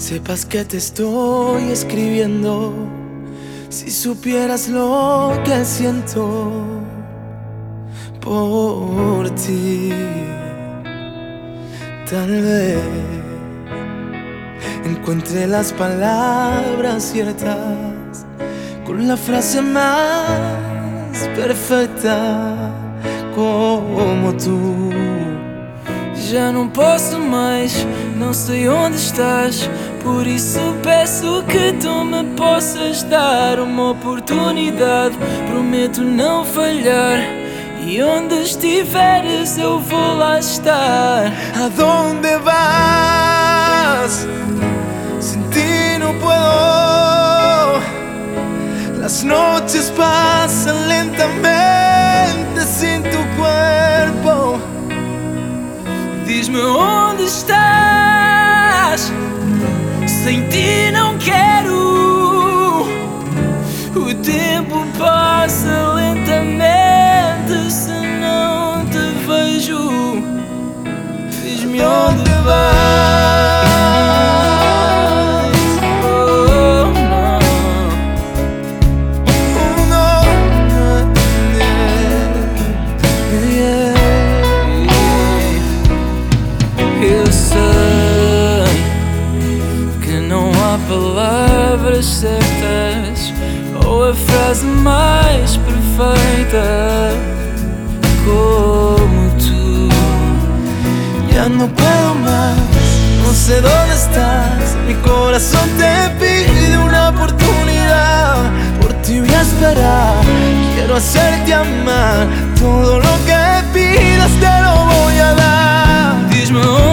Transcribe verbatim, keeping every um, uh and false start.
Sepas que te estoy escribiendo, si supieras lo que siento por ti. Tal vez encuentre las palabras ciertas con la frase más perfeita como tú. Já não posso mais, não sei onde estás, por isso peço que tu me possas dar uma oportunidade. Prometo não falhar, e onde estiveres eu vou lá estar. ¿A dónde vas? Sin ti no puedo. Las noches pasan lentamente sin tu cuerpo. Diz-me onde estás, sem ti não quero. O tempo passa lentamente se não te vejo. Diz-me onde vais. Oh, não. Oh, no. Yeah. Eu sei que não há palavras certas ou a frase mais perfeita como tu. Ya no puedo más, no sé dónde estás. Mi corazón te pide una oportunidad. Por ti voy a esperar, quiero hacerte amar. Todo lo que pidas te lo voy a dar. Diz-me